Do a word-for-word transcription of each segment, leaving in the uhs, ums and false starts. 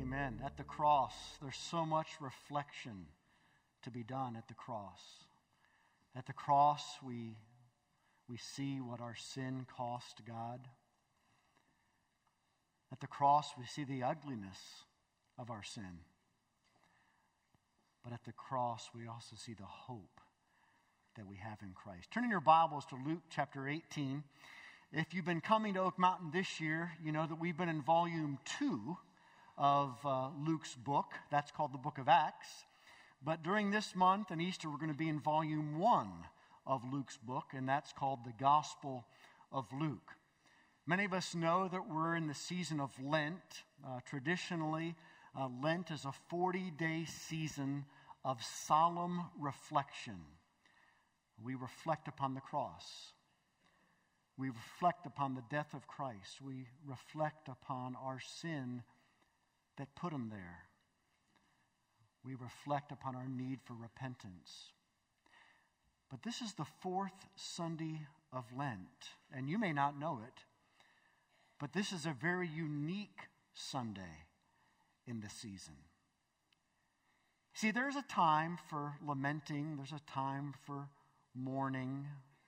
Amen. At the cross, there's so much reflection to be done at the cross. At the cross, we, we see what our sin cost God. At the cross, we see the ugliness of our sin. But at the cross, we also see the hope that we have in Christ. Turn in your Bibles to Luke chapter eighteen. If you've been coming to Oak Mountain this year, you know that we've been in volume two of uh, Luke's book. That's called the Book of Acts. But during this month and Easter, we're going to be in volume one of Luke's book, and that's called the Gospel of Luke. Many of us know that we're in the season of Lent. Uh, traditionally, uh, Lent is a forty-day season of solemn reflection. We reflect upon the cross. We reflect upon the death of Christ. We reflect upon our sin that put him there. We reflect upon our need for repentance. But this is the fourth Sunday of Lent, and you may not know it, but this is a very unique Sunday in the season. See, there's a time for lamenting, there's a time for mourning,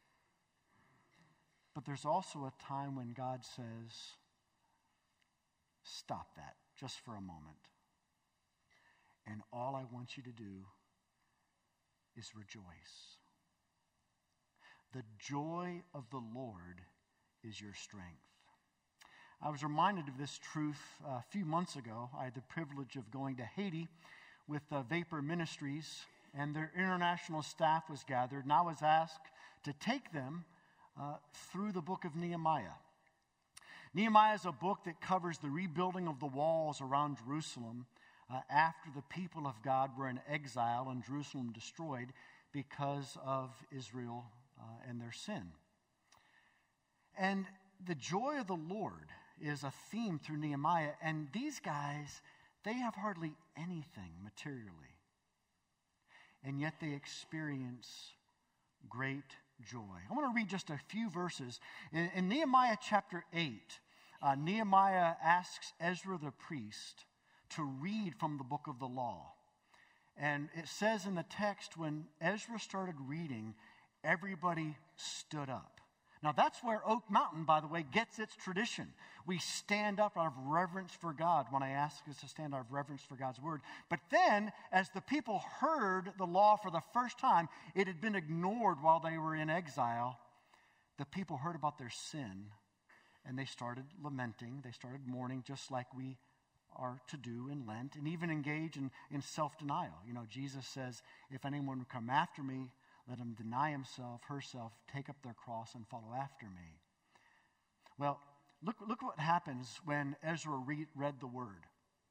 but there's also a time when God says, stop that just for a moment. And all I want you to do is rejoice. The joy of the Lord is your strength. I was reminded of this truth uh, a few months ago. I had the privilege of going to Haiti with uh, Vapor Ministries, and their international staff was gathered, and I was asked to take them uh, through the book of Nehemiah. Nehemiah is a book that covers the rebuilding of the walls around Jerusalem uh, after the people of God were in exile and Jerusalem destroyed because of Israel uh, and their sin. And the joy of the Lord is a theme through Nehemiah, and these guys, they have hardly anything materially. And yet they experience great joy. I want to read just a few verses. In, in Nehemiah chapter eight, uh, Nehemiah asks Ezra the priest to read from the book of the law. And it says in the text, when Ezra started reading, everybody stood up. Now, that's where Oak Mountain, by the way, gets its tradition. We stand up out of reverence for God when I ask us to stand out of reverence for God's word. But then, as the people heard the law for the first time, it had been ignored while they were in exile. The people heard about their sin, and they started lamenting. They started mourning, just like we are to do in Lent, and even engage in, in self-denial. You know, Jesus says, if anyone would come after me, let him deny himself, herself, take up their cross, and follow after me. Well, look, look what happens when Ezra read, read the word.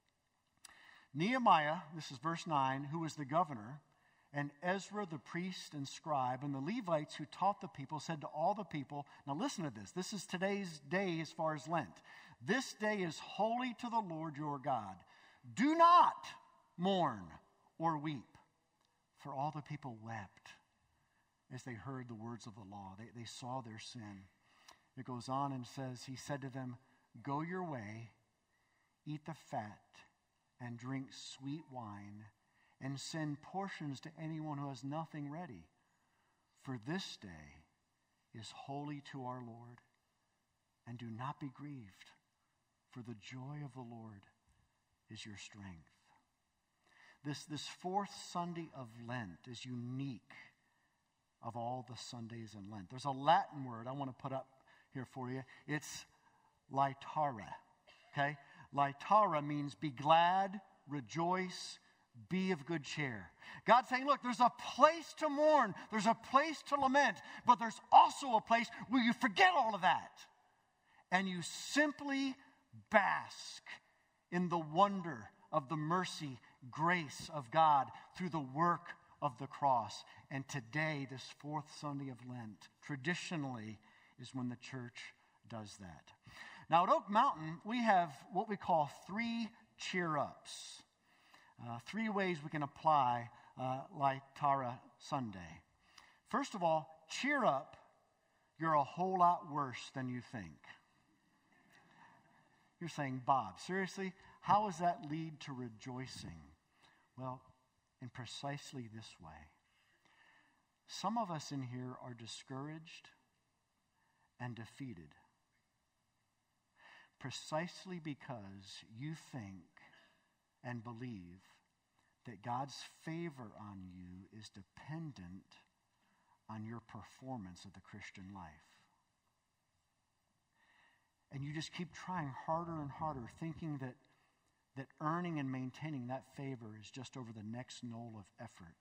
Nehemiah, this is verse nine, who was the governor, and Ezra the priest and scribe, and the Levites who taught the people, said to all the people, now listen to this. This is today's day as far as Lent. This day is holy to the Lord your God. Do not mourn or weep. For all the people wept as they heard the words of the law. They, they saw their sin. It goes on and says, he said to them, go your way, eat the fat, and drink sweet wine, and send portions to anyone who has nothing ready. For this day is holy to our Lord, and do not be grieved, for the joy of the Lord is your strength. This, this fourth Sunday of Lent is unique of all the Sundays in Lent. There's a Latin word I want to put up here for you. It's laetare, okay? Laetare means be glad, rejoice, be of good cheer. God's saying, look, there's a place to mourn, there's a place to lament, but there's also a place where you forget all of that and you simply bask in the wonder of the mercy, grace of God through the work of the cross. And today, this fourth Sunday of Lent, traditionally is when the church does that. Now at Oak Mountain, we have what we call three cheer-ups. Uh, three ways we can apply uh, Laetare Sunday. First of all, cheer up. You're a whole lot worse than you think. You're saying, Bob, seriously? how does that lead to rejoicing? Well, in precisely this way. Some of us in here are discouraged and defeated precisely because you think and believe that God's favor on you is dependent on your performance of the Christian life. And you just keep trying harder and harder, thinking that, that earning and maintaining that favor is just over the next knoll of effort.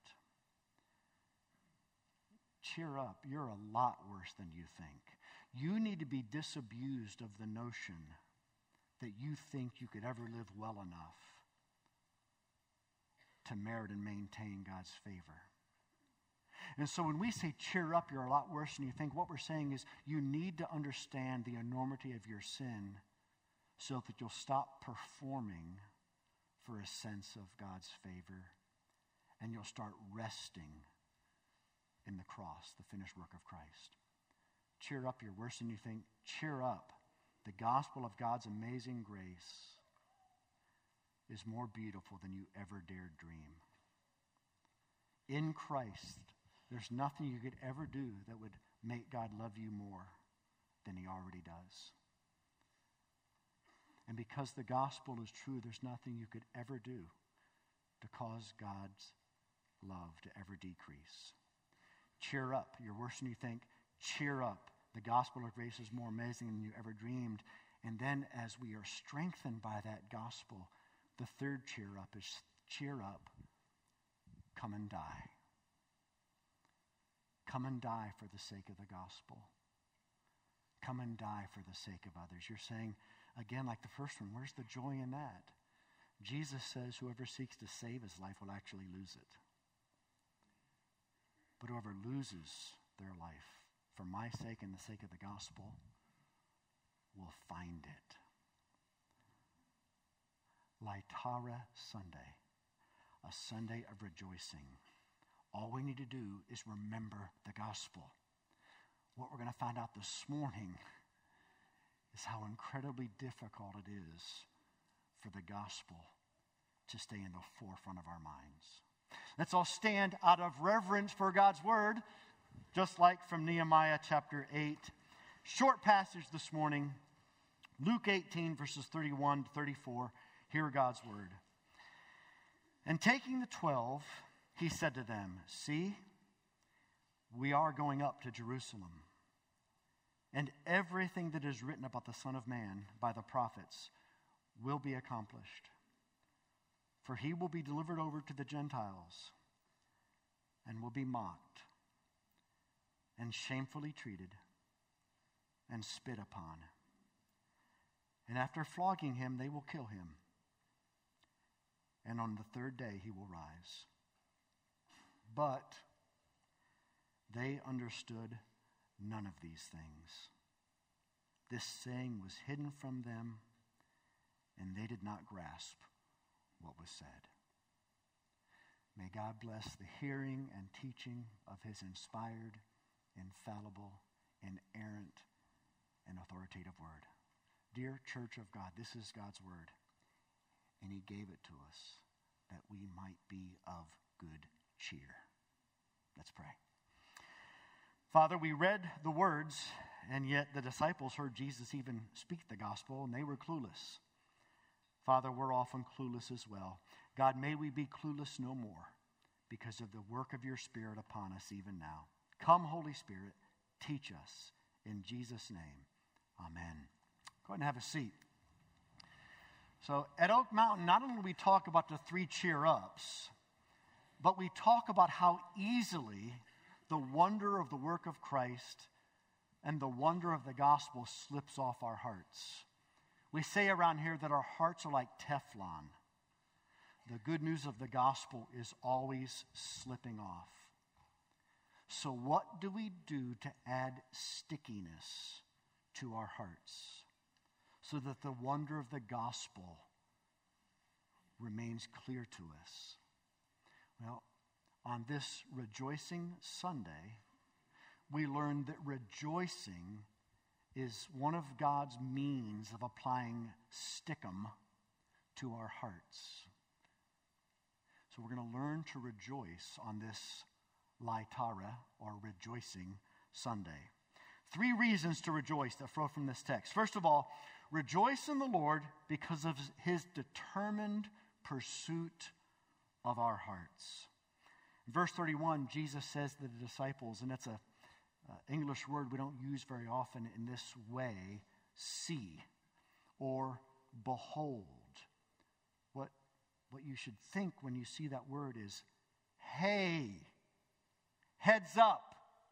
Cheer up. You're a lot worse than you think. You need to be disabused of the notion that you think you could ever live well enough to merit and maintain God's favor. And so when we say cheer up, you're a lot worse than you think, what we're saying is you need to understand the enormity of your sin so that you'll stop performing for a sense of God's favor and you'll start resting in the cross, the finished work of Christ. Cheer up, you're worse than you think. Cheer up. The gospel of God's amazing grace is more beautiful than you ever dared dream. In Christ, there's nothing you could ever do that would make God love you more than he already does. And because the gospel is true, there's nothing you could ever do to cause God's love to ever decrease. Cheer up. You're worse than you think. Cheer up. The gospel of grace is more amazing than you ever dreamed. And then as we are strengthened by that gospel, the third cheer up is cheer up. Come and die. Come and die for the sake of the gospel. Come and die for the sake of others. You're saying, again, like the first one, where's the joy in that? Jesus says whoever seeks to save his life will actually lose it. But whoever loses their life for my sake and the sake of the gospel will find it. Laetare Sunday, a Sunday of rejoicing. All we need to do is remember the gospel. What we're going to find out this morning is how incredibly difficult it is for the gospel to stay in the forefront of our minds. Let's all stand out of reverence for God's word, just like from Nehemiah chapter eight. Short passage this morning, Luke eighteen, verses thirty-one to thirty-four. Hear God's word. And taking the twelve, he said to them, see, we are going up to Jerusalem, and everything that is written about the Son of Man by the prophets will be accomplished. For he will be delivered over to the Gentiles and will be mocked and shamefully treated and spit upon. And after flogging him, they will kill him. And on the third day he will rise. But they understood none of these things. This saying was hidden from them, and they did not grasp what was said. May God bless the hearing and teaching of his inspired, infallible, inerrant, and authoritative word. Dear Church of God, this is God's word, and he gave it to us that we might be of good cheer. Let's pray. Father, we read the words, and yet the disciples heard Jesus even speak the gospel, and they were clueless. Father, we're often clueless as well. God, may we be clueless no more because of the work of your Spirit upon us even now. Come, Holy Spirit, teach us. In Jesus' name, amen. Go ahead and have a seat. So at Oak Mountain, not only do we talk about the three cheer-ups, but we talk about how easily the wonder of the work of Christ and the wonder of the gospel slips off our hearts. We say around here that our hearts are like Teflon. The good news of the gospel is always slipping off. So what do we do to add stickiness to our hearts so that the wonder of the gospel remains clear to us? Well, on this Rejoicing Sunday, we learned that rejoicing is one of God's means of applying stickum to our hearts. So we're going to learn to rejoice on this Laetara, or rejoicing Sunday. Three reasons to rejoice that flow from this text. First of all, rejoice in the Lord because of his determined pursuit of our hearts. In verse thirty-one, Jesus says to the disciples, and it's a uh, English word we don't use very often in this way, see or behold. What, what you should think when you see that word is, hey, heads up.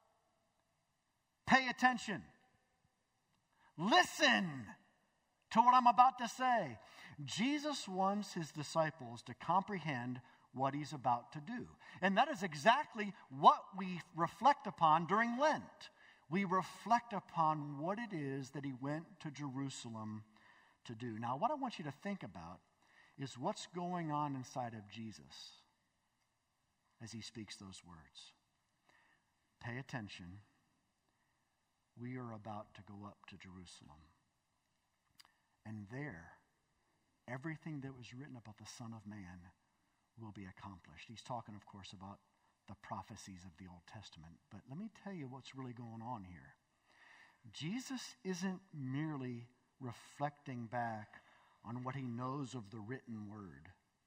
Pay attention. Listen to what I'm about to say. Jesus wants his disciples to comprehend what he's about to do. And that is exactly what we reflect upon during Lent. We reflect upon what it is that he went to Jerusalem to do. Now, what I want you to think about is what's going on inside of Jesus as he speaks those words. Pay attention. We are about to go up to Jerusalem. And there, everything that was written about the Son of Man will be accomplished. He's talking, of course, about the prophecies of the Old Testament. But let me tell you what's really going on here. Jesus isn't merely reflecting back on what he knows of the written word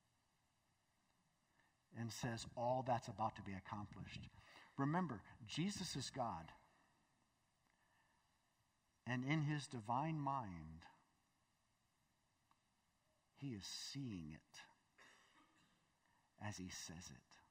and says all that's about to be accomplished. Remember, Jesus is God. And in his divine mind, he is seeing it as he says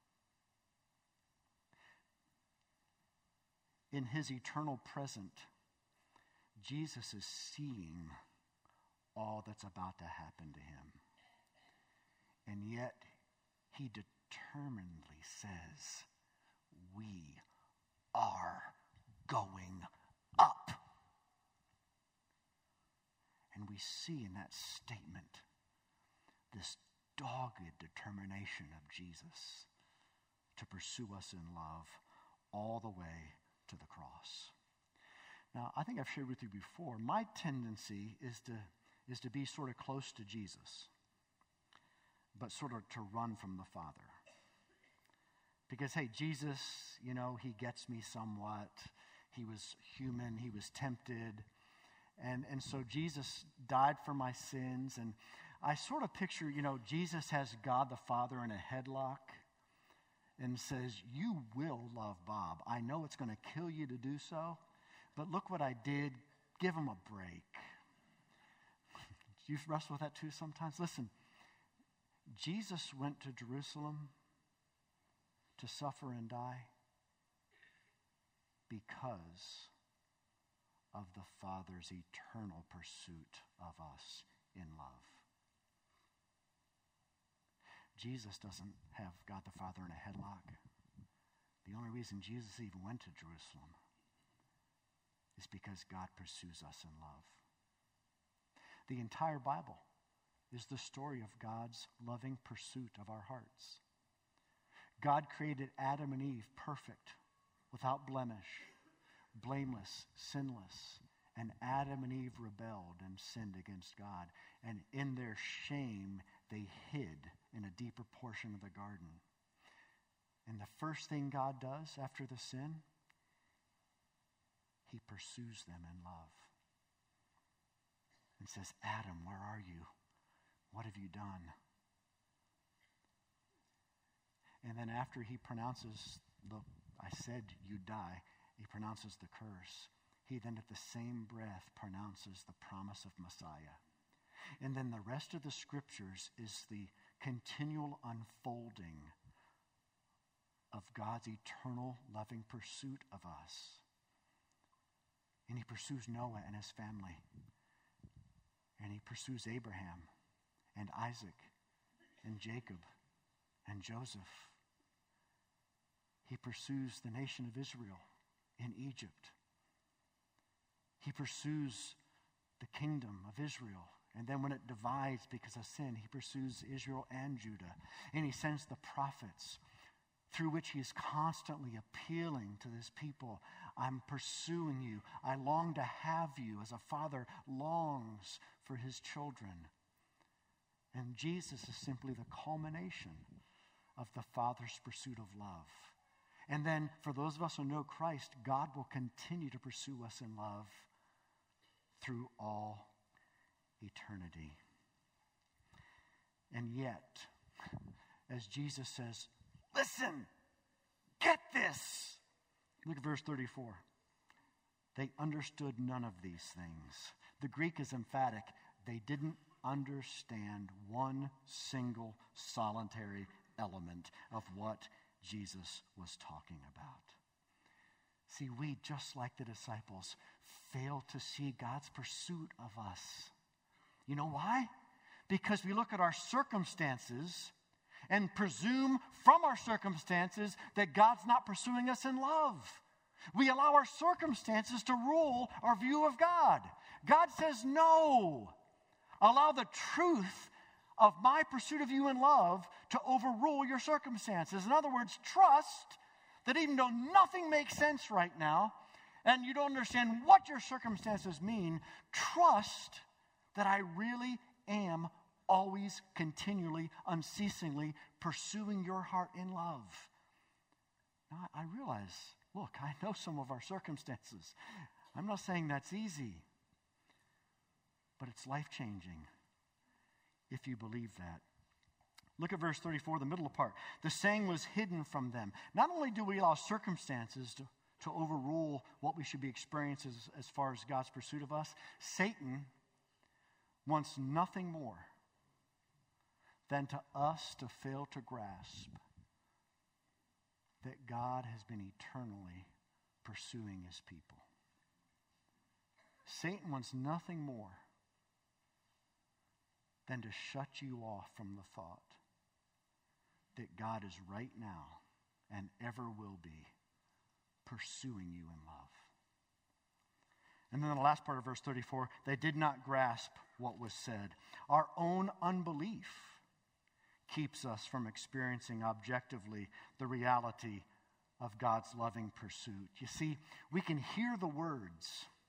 it. In his eternal present, Jesus is seeing all that's about to happen to him. And yet, he determinedly says, we are going up. And we see in that statement this dogged determination of Jesus to pursue us in love all the way to the cross. Now, I think I've shared with you before, my tendency is to, is to be sort of close to Jesus, but sort of to run from the Father. Because, hey, Jesus, you know, he gets me somewhat. He was human. He was tempted. And and so Jesus died for my sins. And I sort of picture, you know, Jesus has God the Father in a headlock and says, you will love Bob. I know it's going to kill you to do so, but look what I did. Give him a break. Do you wrestle with that too sometimes? Listen, Jesus went to Jerusalem to suffer and die because of the Father's eternal pursuit of us in love. Jesus doesn't have God the Father in a headlock. The only reason Jesus even went to Jerusalem is because God pursues us in love. The entire Bible is the story of God's loving pursuit of our hearts. God created Adam and Eve perfect, without blemish, blameless, sinless. And Adam and Eve rebelled and sinned against God. And in their shame, they hid in a deeper portion of the garden. And the first thing God does after the sin, he pursues them in love. And says, Adam, where are you? What have you done? And then after he pronounces the, I said you die, he pronounces the curse. He then at the same breath pronounces the promise of Messiah. And then the rest of the scriptures is the continual unfolding of God's eternal loving pursuit of us. And he pursues Noah and his family. And he pursues Abraham and Isaac and Jacob and Joseph. He pursues the nation of Israel in Egypt. He pursues the kingdom of Israel. And then when it divides because of sin, he pursues Israel and Judah. And he sends the prophets through which he is constantly appealing to this people. I'm pursuing you. I long to have you as a father longs for his children. And Jesus is simply the culmination of the Father's pursuit of love. And then for those of us who know Christ, God will continue to pursue us in love through all eternity. And yet, as Jesus says, listen, get this. Look at verse thirty-four. They understood none of these things. The Greek is emphatic. They didn't understand one single solitary element of what Jesus was talking about. See, we, just like the disciples, fail to see God's pursuit of us. You know why? Because we look at our circumstances and presume from our circumstances that God's not pursuing us in love. We allow our circumstances to rule our view of God. God says, no. Allow the truth of my pursuit of you in love to overrule your circumstances. In other words, trust that even though nothing makes sense right now, and you don't understand what your circumstances mean, trust that I really am always, continually, unceasingly pursuing your heart in love. Now, I realize, look, I know some of our circumstances. I'm not saying that's easy, but it's life-changing if you believe that. Look at verse thirty-four, the middle part. The saying was hidden from them. Not only do we allow circumstances to, to overrule what we should be experiencing as, as far as God's pursuit of us, Satan wants nothing more than to us to fail to grasp that God has been eternally pursuing his people. Satan wants nothing more than to shut you off from the thought that God is right now and ever will be pursuing you in love. And then the last part of verse thirty-four, they did not grasp what was said. Our own unbelief keeps us from experiencing objectively the reality of God's loving pursuit. You see, we can hear the words,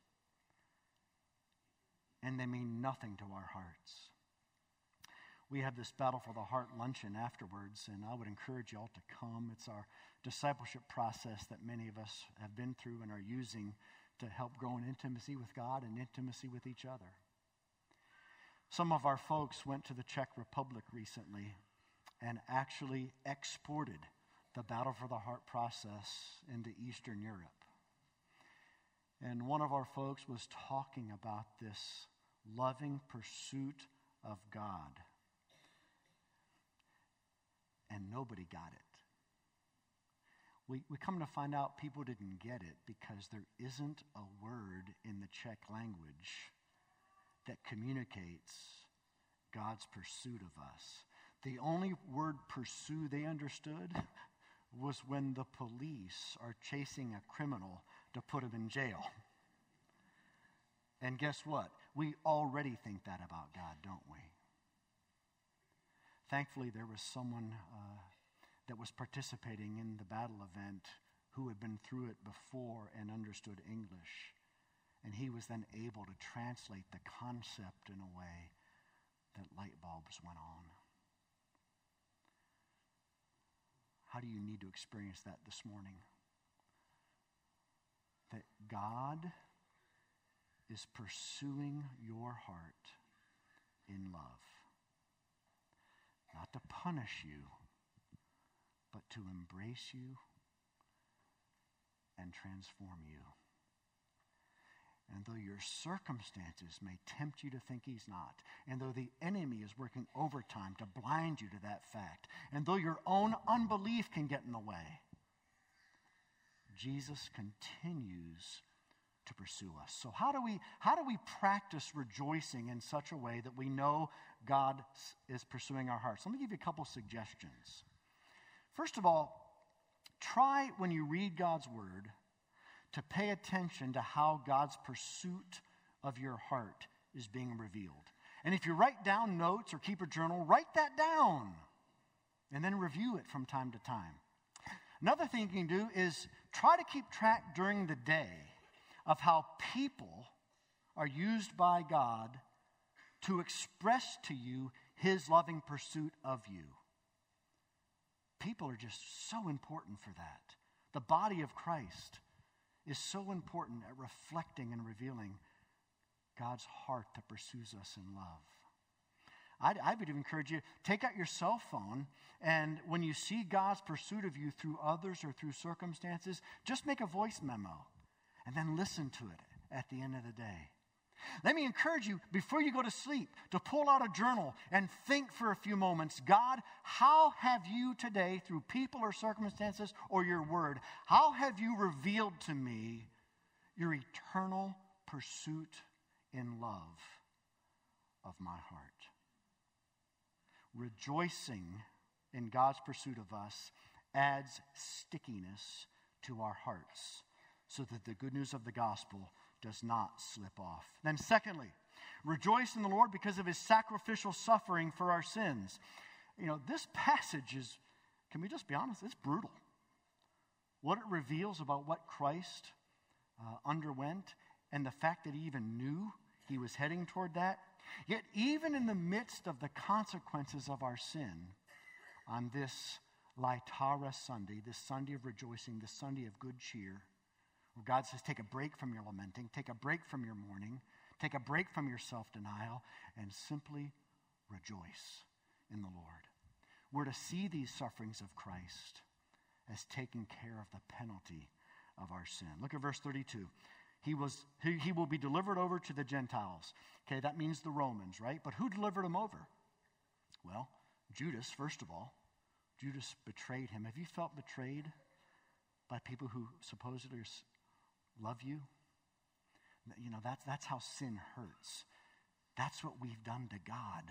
and they mean nothing to our hearts. We have this Battle for the Heart luncheon afterwards, and I would encourage you all to come. It's our discipleship process that many of us have been through and are using to help grow in intimacy with God and intimacy with each other. Some of our folks went to the Czech Republic recently and actually exported the Battle for the Heart process into Eastern Europe. And one of our folks was talking about this loving pursuit of God. And nobody got it. We, we come to find out people didn't get it because there isn't a word in the Czech language that communicates God's pursuit of us. The only word pursue they understood was when the police are chasing a criminal to put him in jail. And guess what? We already think that about God, don't we? Thankfully, there was someone uh, that was participating in the battle event who had been through it before and understood English. And he was then able to translate the concept in a way that light bulbs went on. How do you need to experience that this morning? That God is pursuing your heart in love. Not to punish you, but to embrace you and transform you. And though your circumstances may tempt you to think he's not, and though the enemy is working overtime to blind you to that fact, and though your own unbelief can get in the way, Jesus continues to pursue us. So how do we how do we practice rejoicing in such a way that we know God is pursuing our hearts? Let me give you a couple suggestions. First of all, try when you read God's word to pay attention to how God's pursuit of your heart is being revealed. And if you write down notes or keep a journal, write that down and then review it from time to time. Another thing you can do is try to keep track during the day of how people are used by God to express to you his loving pursuit of you. People are just so important for that. The body of Christ is so important at reflecting and revealing God's heart that pursues us in love. I'd, I would encourage you, take out your cell phone, and when you see God's pursuit of you through others or through circumstances, just make a voice memo and then listen to it at the end of the day. Let me encourage you, before you go to sleep, to pull out a journal and think for a few moments, God, how have you today, through people or circumstances or your word, how have you revealed to me your eternal pursuit in love of my heart? Rejoicing in God's pursuit of us adds stickiness to our hearts so that the good news of the gospel does not slip off. Then secondly, rejoice in the Lord because of his sacrificial suffering for our sins. You know, this passage is, can we just be honest, it's brutal. What it reveals about what Christ uh, underwent and the fact that he even knew he was heading toward that. Yet even in the midst of the consequences of our sin, on this Laetara Sunday, this Sunday of rejoicing, this Sunday of good cheer, where God says, take a break from your lamenting, take a break from your mourning, take a break from your self-denial, and simply rejoice in the Lord. We're to see these sufferings of Christ as taking care of the penalty of our sin. Look at verse thirty-two. He was he, he will be delivered over to the Gentiles. Okay, that means the Romans, right? But who delivered him over? Well, Judas, first of all. Judas betrayed him. Have you felt betrayed by people who supposedly love you? You know, that's, that's how sin hurts. That's what we've done to God.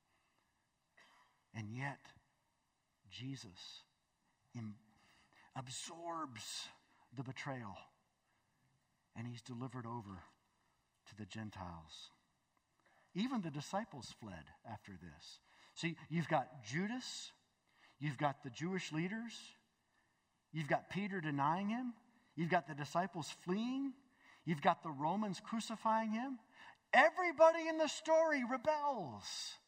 And yet, Jesus im- absorbs the betrayal, and he's delivered over to the Gentiles. Even the disciples fled after this. See, you've got Judas, you've got the Jewish leaders, you've got Peter denying him, you've got the disciples fleeing, you've got the Romans crucifying him. Everybody in the story rebels.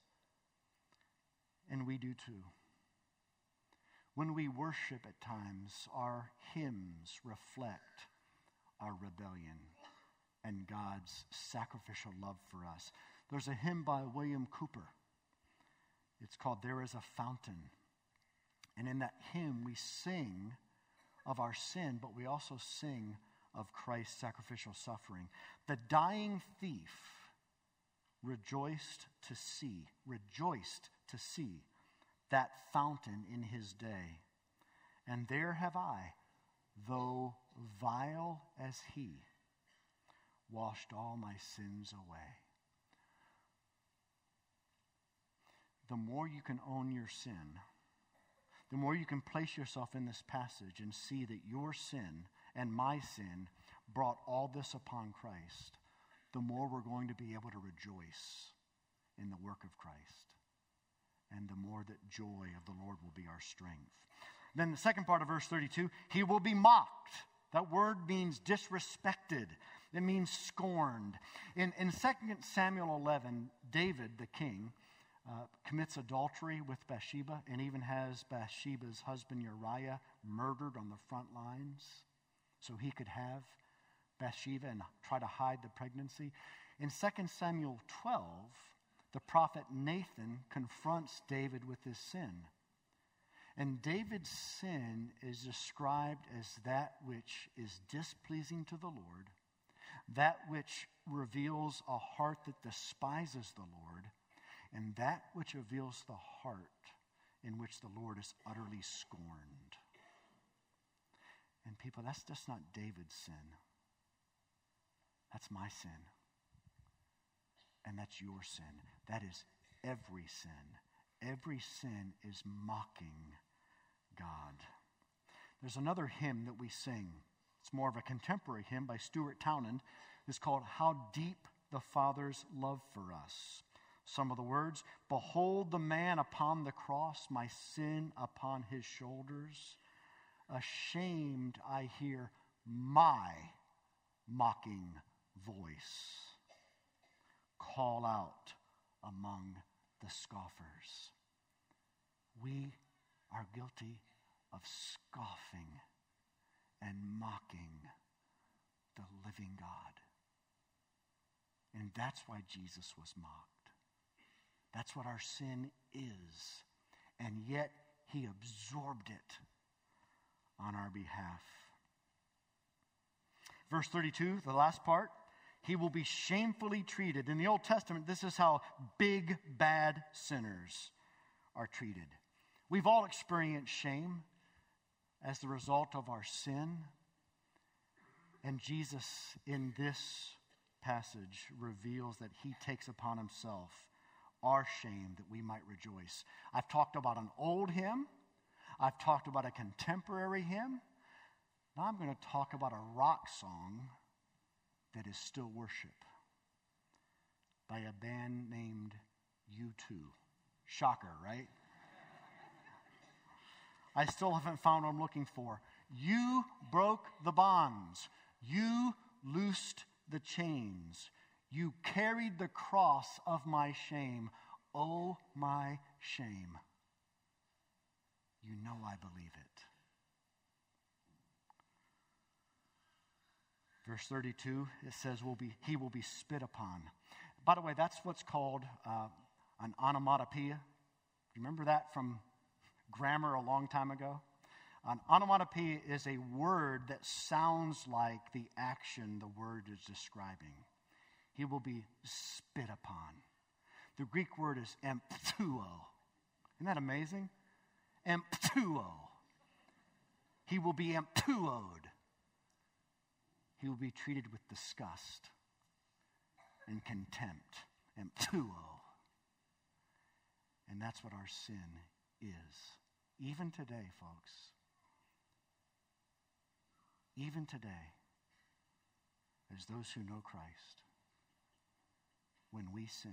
And we do too. When we worship at times, our hymns reflect our rebellion and God's sacrificial love for us. There's a hymn by William Cooper. It's called There Is a Fountain. And in that hymn, we sing of our sin, but we also sing of Christ's sacrificial suffering. The dying thief rejoiced to see, rejoiced to see that fountain in his day. And there have I, though vile as he, washed all my sins away. The more you can own your sin, the more you can place yourself in this passage and see that your sin and my sin brought all this upon Christ, the more we're going to be able to rejoice in the work of Christ. And the more that joy of the Lord will be our strength. Then the second part of verse thirty-two, he will be mocked. That word means disrespected. It means scorned. In, in Second Samuel eleven, David, the king, uh, commits adultery with Bathsheba and even has Bathsheba's husband Uriah murdered on the front lines so he could have Bathsheba and try to hide the pregnancy. In Second Samuel twelve, the prophet Nathan confronts David with his sin. And David's sin is described as that which is displeasing to the Lord, that which reveals a heart that despises the Lord, and that which reveals the heart in which the Lord is utterly scorned. And people, that's just not David's sin. That's my sin. And that's your sin. That is every sin. Every sin is mocking God. There's another hymn that we sing. It's more of a contemporary hymn by Stuart Townend. It's called How Deep the Father's Love for Us. Some of the words, behold the man upon the cross, my sin upon his shoulders. Ashamed I hear my mocking voice call out among the scoffers. We are guilty of scoffing and mocking the living God. And that's why Jesus was mocked. That's what our sin is. And yet he absorbed it on our behalf. Verse thirty-two, the last part, he will be shamefully treated. In the Old Testament, this is how big, bad sinners are treated. We've all experienced shame as the result of our sin. And Jesus, in this passage, reveals that he takes upon himself our shame that we might rejoice. I've talked about an old hymn. I've talked about a contemporary hymn. Now I'm going to talk about a rock song that is still worship by a band named U two. Shocker, right? I still haven't found what I'm looking for. You broke the bonds. You loosed the chains. You carried the cross of my shame. Oh, my shame. You know I believe it. Verse thirty-two, it says, will be, he will be spit upon. By the way, that's what's called uh, an onomatopoeia. You remember that from grammar a long time ago? An onomatopoeia is a word that sounds like the action the word is describing. He will be spit upon. The Greek word is emptuo. Isn't that amazing? Emptuo. He will be emptuoed. He will be treated with disgust and contempt. Emptuo. And that's what our sin is. Even today, folks. Even today, as those who know Christ, when we sin,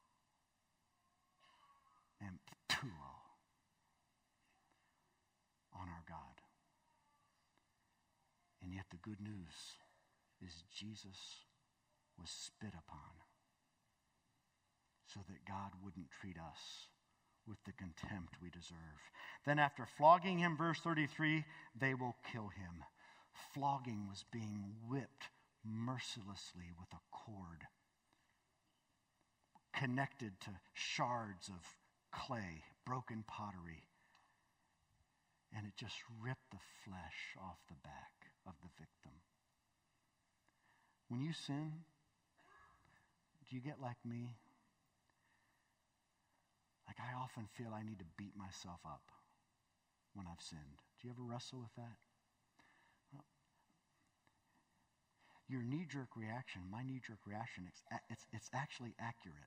emptuo on our God. And yet the good news is Jesus was spit upon so that God wouldn't treat us with the contempt we deserve. Then after flogging him, verse thirty-three, they will kill him. Flogging was being whipped mercilessly with a cord connected to shards of clay, broken pottery. And it just ripped the flesh off the back of the victim. When you sin, do you get like me? Like I often feel I need to beat myself up when I've sinned. Do you ever wrestle with that? Well, your knee-jerk reaction, my knee-jerk reaction, it's, it's, it's actually accurate.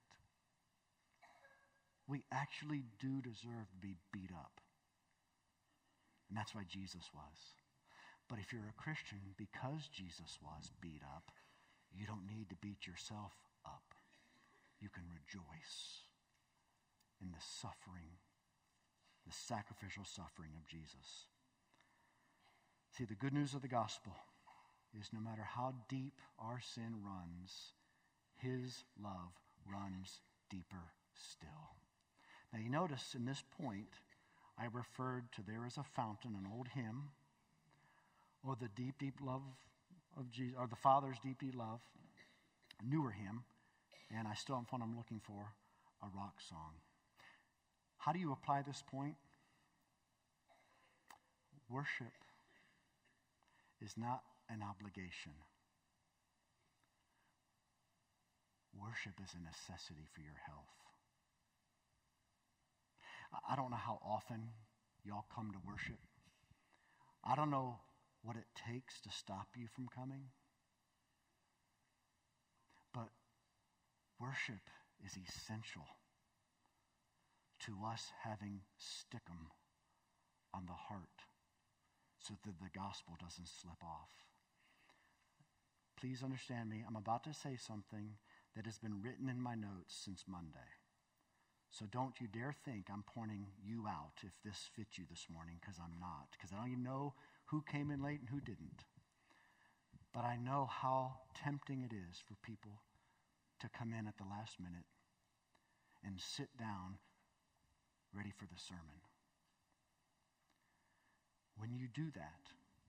We actually do deserve to be beat up. And that's why Jesus was. But if you're a Christian, because Jesus was beat up, you don't need to beat yourself up. You can rejoice in the suffering, the sacrificial suffering of Jesus. See, the good news of the gospel is no matter how deep our sin runs, his love runs deeper still. Now you notice in this point, I referred to there is a fountain, an old hymn, or the deep, deep love of Jesus, or the Father's deep, deep love, a newer hymn, and I still have what I'm looking for, a rock song. How do you apply this point? Worship is not an obligation. Worship is a necessity for your health. I don't know how often y'all come to worship. I don't know what it takes to stop you from coming. But worship is essential to us having stickum on the heart so that the gospel doesn't slip off. Please understand me. I'm about to say something that has been written in my notes since Monday. So don't you dare think I'm pointing you out if this fits you this morning, because I'm not. Because I don't even know who came in late and who didn't. But I know how tempting it is for people to come in at the last minute and sit down ready for the sermon. When you do that,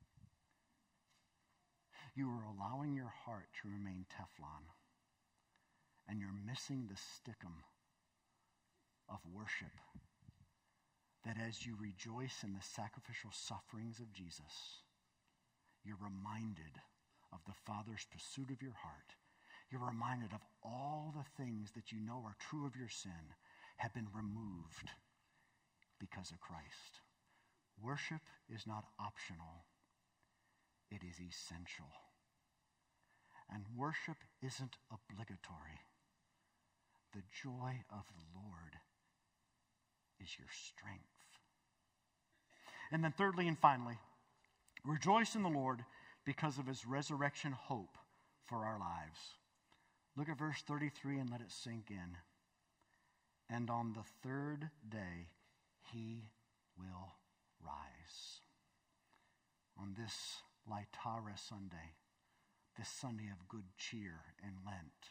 you are allowing your heart to remain Teflon, and you're missing the stickum of worship, that as you rejoice in the sacrificial sufferings of Jesus, you're reminded of the Father's pursuit of your heart. You're reminded of all the things that you know are true of your sin have been removed because of Christ. Worship is not optional. It is essential. And worship isn't obligatory. The joy of the Lord is your strength. And then thirdly and finally, rejoice in the Lord because of his resurrection hope for our lives. Look at verse thirty-three and let it sink in. And on the third day, he will rise. On this Laetara Sunday, this Sunday of good cheer in Lent,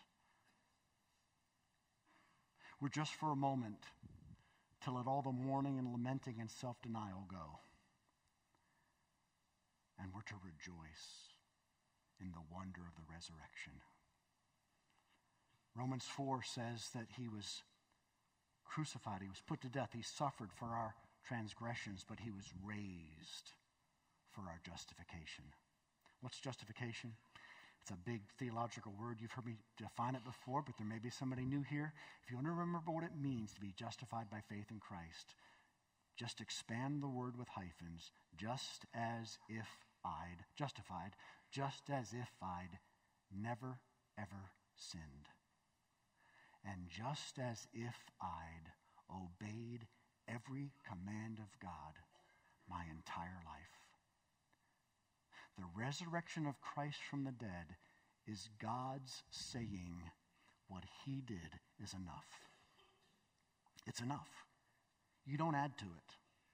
we're just for a moment to let all the mourning and lamenting and self-denial go. And we're to rejoice in the wonder of the resurrection. Romans four says that he was crucified, he was put to death, he suffered for our transgressions, but he was raised for our justification. What's justification? It's a big theological word. You've heard me define it before, but there may be somebody new here. If you want to remember what it means to be justified by faith in Christ, just expand the word with hyphens. Just as if I'd, justified, just as if I'd never, ever sinned. And just as if I'd obeyed every command of God my entire life. The resurrection of Christ from the dead is God's saying what he did is enough. It's enough. You don't add to it.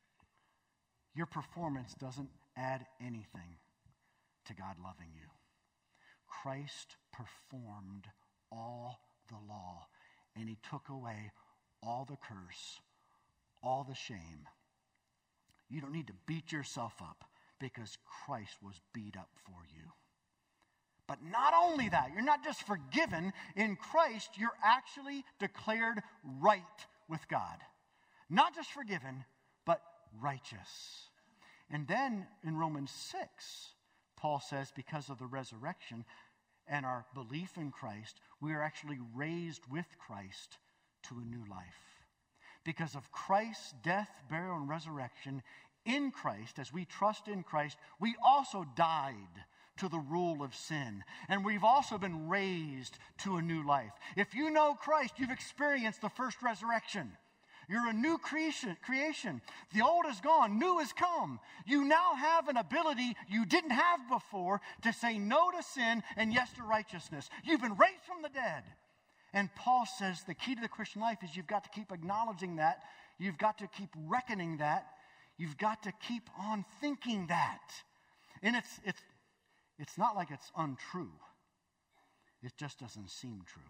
Your performance doesn't add anything to God loving you. Christ performed all the law, and he took away all the curse, all the shame. You don't need to beat yourself up because Christ was beat up for you. But not only that, you're not just forgiven in Christ, you're actually declared right with God. Not just forgiven, but righteous. And then in Romans six, Paul says because of the resurrection and our belief in Christ, we are actually raised with Christ to a new life. Because of Christ's death, burial, and resurrection, in Christ, as we trust in Christ, we also died to the rule of sin. And we've also been raised to a new life. If you know Christ, you've experienced the first resurrection. You're a new creation. creation. The old is gone, new has come. You now have an ability you didn't have before to say no to sin and yes to righteousness. You've been raised from the dead. And Paul says the key to the Christian life is you've got to keep acknowledging that. You've got to keep reckoning that. You've got to keep on thinking that. And it's it's it's not like it's untrue. It just doesn't seem true.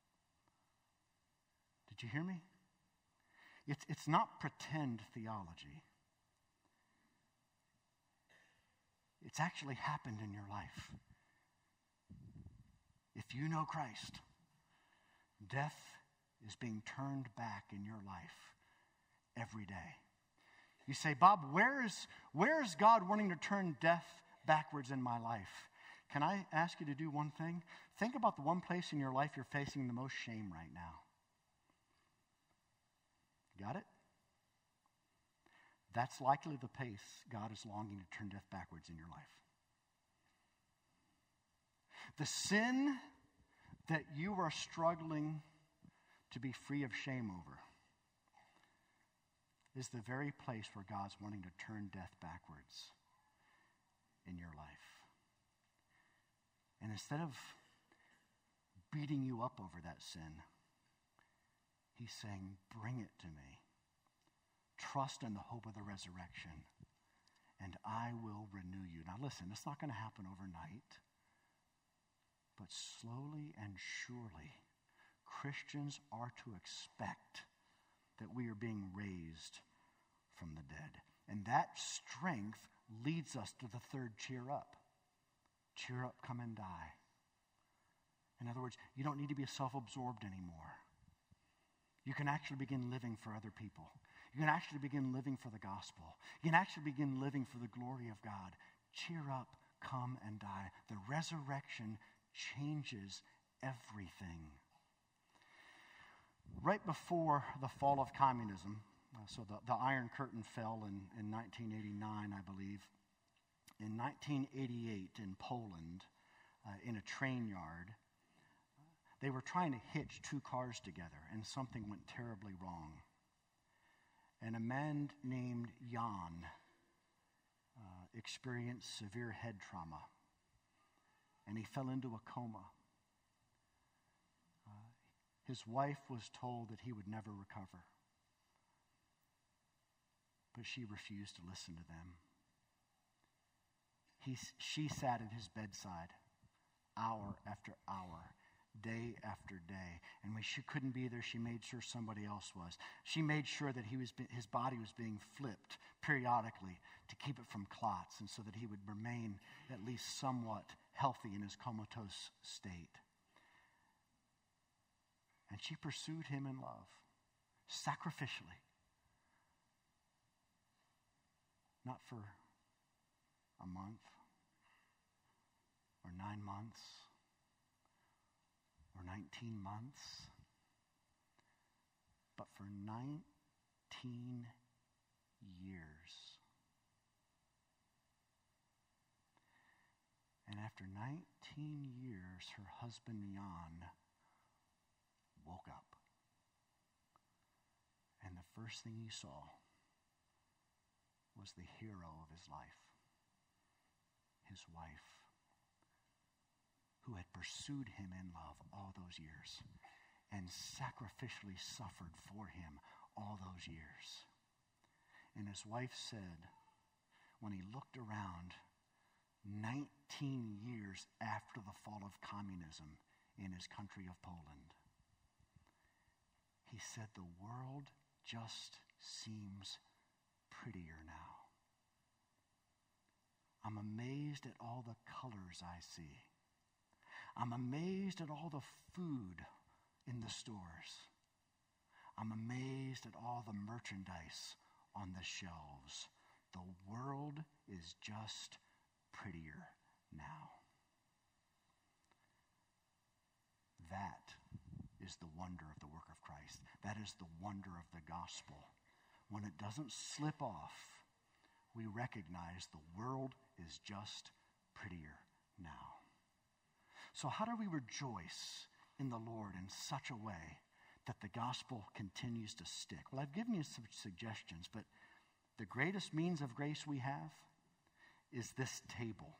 Did you hear me? It's it's not pretend theology. It's actually happened in your life. If you know Christ, death is being turned back in your life every day. You say, Bob, where is, where is God wanting to turn death backwards in my life? Can I ask you to do one thing? Think about the one place in your life you're facing the most shame right now. Got it? That's likely the place God is longing to turn death backwards in your life. The sin that you are struggling to be free of shame over is the very place where God's wanting to turn death backwards in your life. And instead of beating you up over that sin, he's saying, bring it to me. Trust in the hope of the resurrection, and I will renew you. Now listen, it's not going to happen overnight, but slowly and surely, Christians are to expect that we are being raised from the dead. And that strength leads us to the third cheer up. Cheer up, come and die. In other words, you don't need to be self-absorbed anymore. You can actually begin living for other people. You can actually begin living for the gospel. You can actually begin living for the glory of God. Cheer up, come and die. The resurrection changes everything. Right before the fall of communism, uh, so the, the Iron Curtain fell in, in nineteen eighty-nine, I believe. In nineteen eighty-eight in Poland, uh, in a train yard, they were trying to hitch two cars together, and something went terribly wrong. And a man named Jan uh, experienced severe head trauma, and he fell into a coma. Uh, his wife was told that he would never recover, but she refused to listen to them. He, she sat at his bedside hour after hour, day after day. And when she couldn't be there, she made sure somebody else was. She made sure that he was, his body was being flipped periodically to keep it from clots, and so that he would remain at least somewhat healthy in his comatose state. And she pursued him in love, sacrificially. Not for a month or nine months or nineteen months, but for nineteen years. And after nineteen years, her husband Jan woke up. And the first thing he saw was the hero of his life, his wife, who had pursued him in love all those years and sacrificially suffered for him all those years. And his wife said, when he looked around nineteen years after the fall of communism in his country of Poland, he said, the world just seems prettier now. I'm amazed at all the colors I see. I'm amazed at all the food in the stores. I'm amazed at all the merchandise on the shelves. The world is just prettier now. That is the wonder of the work of Christ. That is the wonder of the gospel. When it doesn't slip off, we recognize the world is just prettier now. So how do we rejoice in the Lord in such a way that the gospel continues to stick? Well, I've given you some suggestions, but the greatest means of grace we have is this table.